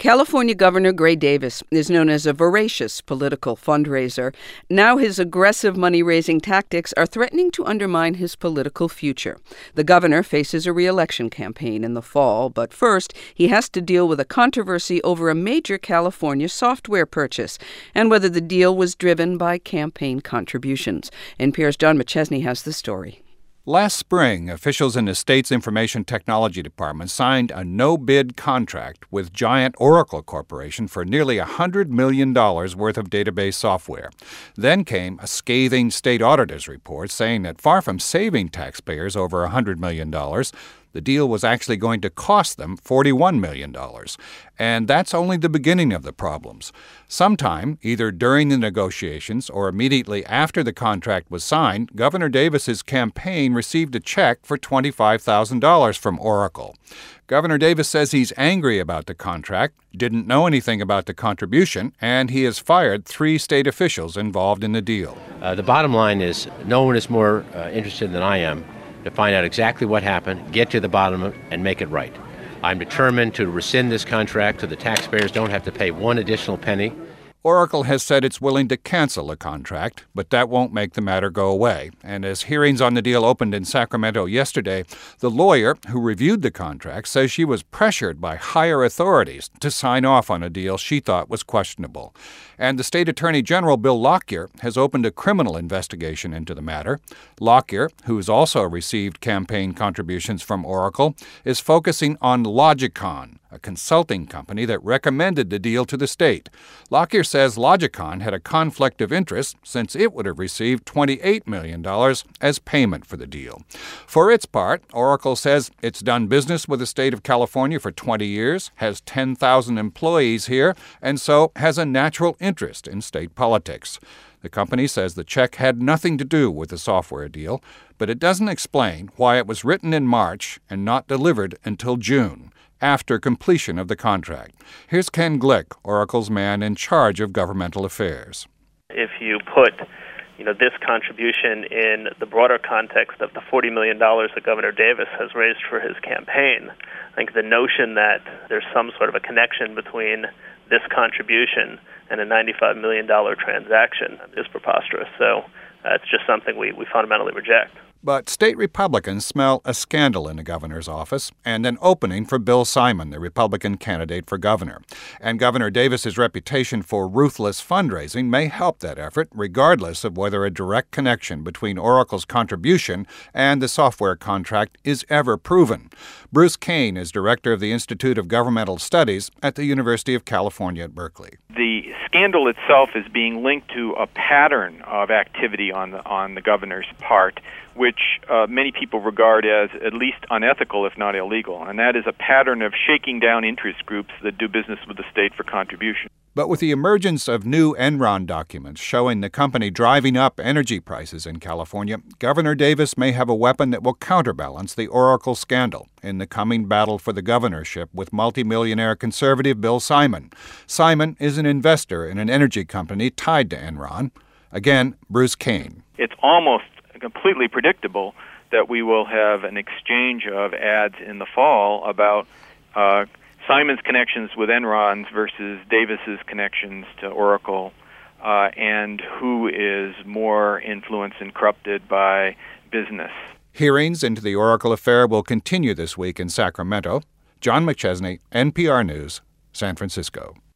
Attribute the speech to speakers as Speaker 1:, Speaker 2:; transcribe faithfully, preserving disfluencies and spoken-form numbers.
Speaker 1: California Governor Gray Davis is known as a voracious political fundraiser. Now his aggressive money-raising tactics are threatening to undermine his political future. The governor faces a re-election campaign in the fall, but first he has to deal with a controversy over a major California software purchase and whether the deal was driven by campaign contributions. N P R's John McChesney has the story.
Speaker 2: Last spring, officials in the state's Information Technology Department signed a no-bid contract with giant Oracle Corporation for nearly one hundred million dollars worth of database software. Then came a scathing state auditor's report saying that far from saving taxpayers over one hundred million dollars, the deal was actually going to cost them forty-one million dollars. And that's only the beginning of the problems. Sometime, either during the negotiations or immediately after the contract was signed, Governor Davis's campaign received a check for twenty-five thousand dollars from Oracle. Governor Davis says he's angry about the contract, didn't know anything about the contribution, and he has fired three state officials involved in the deal.
Speaker 3: Uh, the bottom line is no one is more uh, interested than I am to find out exactly what happened, get to the bottom of it, and make it right. I'm determined to rescind this contract so the taxpayers don't have to pay one additional penny.
Speaker 2: Oracle has said it's willing to cancel the contract, but that won't make the matter go away. And as hearings on the deal opened in Sacramento yesterday, the lawyer who reviewed the contract says she was pressured by higher authorities to sign off on a deal she thought was questionable. And the state attorney general, Bill Lockyer, has opened a criminal investigation into the matter. Lockyer, who's also received campaign contributions from Oracle, is focusing on Logicon, a consulting company that recommended the deal to the state. Lockyer says Logicon had a conflict of interest since it would have received twenty-eight million dollars as payment for the deal. For its part, Oracle says it's done business with the state of California for twenty years, has ten thousand employees here, and so has a natural interest in state politics. The company says the check had nothing to do with the software deal, but it doesn't explain why it was written in March and not delivered until June, after completion of the contract. Here's Ken Glick, Oracle's man in charge of governmental affairs.
Speaker 4: If you put, you know, this contribution in the broader context of the forty million dollars that Governor Davis has raised for his campaign, I think the notion that there's some sort of a connection between this contribution and a ninety-five million dollars transaction is preposterous. So uh, it's just something we, we fundamentally reject.
Speaker 2: But state Republicans smell a scandal in the governor's office and an opening for Bill Simon, the Republican candidate for governor. And Governor Davis's reputation for ruthless fundraising may help that effort, regardless of whether a direct connection between Oracle's contribution and the software contract is ever proven. Bruce Kane is director of the Institute of Governmental Studies at the University of California at Berkeley.
Speaker 5: The scandal itself is being linked to a pattern of activity on the, on the governor's part, which uh, many people regard as at least unethical, if not illegal, and that is a pattern of shaking down interest groups that do business with the state for contribution.
Speaker 2: But with the emergence of new Enron documents showing the company driving up energy prices in California, Governor Davis may have a weapon that will counterbalance the Oracle scandal in the coming battle for the governorship with multimillionaire conservative Bill Simon. Simon is an investor in an energy company tied to Enron. Again, Bruce Kane.
Speaker 5: It's almost completely predictable that we will have an exchange of ads in the fall about uh, Simon's connections with Enron versus Davis's connections to Oracle, uh, and who is more influenced and corrupted by business.
Speaker 2: Hearings into the Oracle affair will continue this week in Sacramento. John McChesney, N P R News, San Francisco.